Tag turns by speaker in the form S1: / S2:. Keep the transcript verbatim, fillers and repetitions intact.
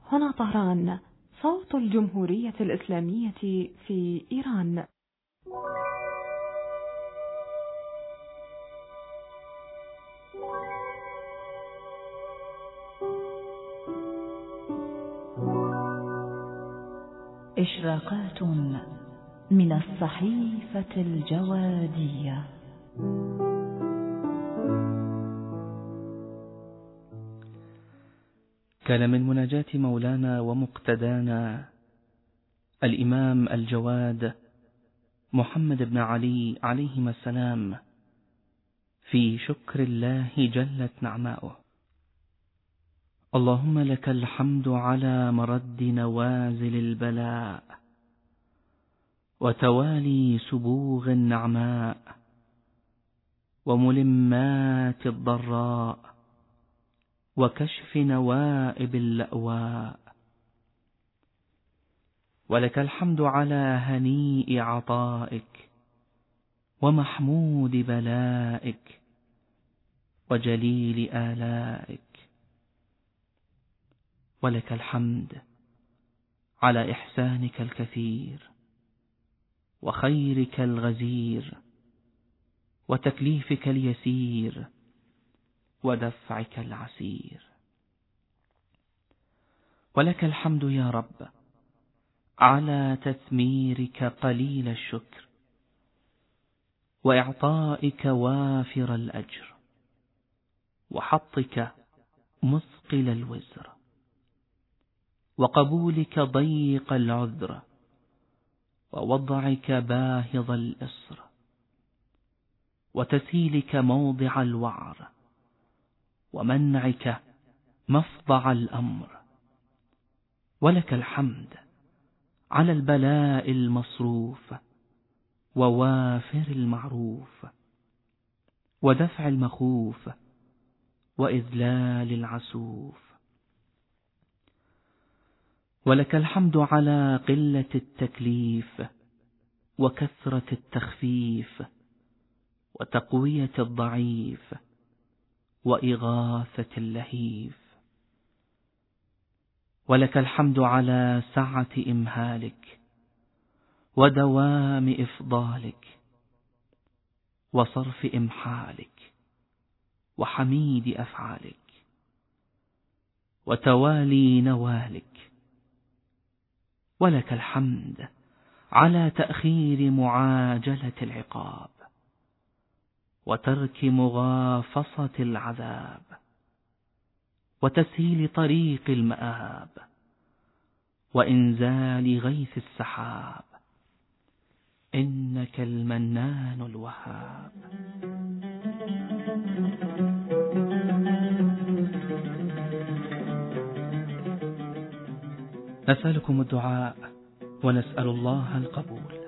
S1: هنا طهران، صوت الجمهورية الإسلامية في إيران.
S2: إشراقات من الصحيفة الجوادية.
S3: كان من مناجاة مولانا ومقتدانا الإمام الجواد محمد بن علي عليهما السلام في شكر الله جلت نعماؤه. اللهم لك الحمد على مرد نوازل البلاء وتوالي سبوغ النعماء وملمات الضراء وكشف نوائب اللأواء. ولك الحمد على هنيء عطائك ومحمود بلائك وجليل آلائك. ولك الحمد على إحسانك الكثير وخيرك الغزير وتكليفك اليسير ودفعك العسير. ولك الحمد يا رب على تثميرك قليل الشكر وإعطائك وافر الأجر وحطك مثقل الوزر وقبولك ضيق العذر ووضعك باهظ الإصر وتسهيلك موضع الوعر ومنعك مفضع الأمر. ولك الحمد على البلاء المصروف ووافر المعروف ودفع المخوف وإذلال العسوف. ولك الحمد على قلة التكليف وكثرة التخفيف وتقوية الضعيف وإغاثة اللهيف. ولك الحمد على سعة إمهالك ودوام إفضالك وصرف إمحالك وحميد أفعالك وتوالي نوالك. ولك الحمد على تأخير معاجلة العقاب وترك مغافصة العذاب وتسهيل طريق المآب وإنزال غيث السحاب. إنك المنان الوهاب. نسألكم الدعاء ونسأل الله القبول.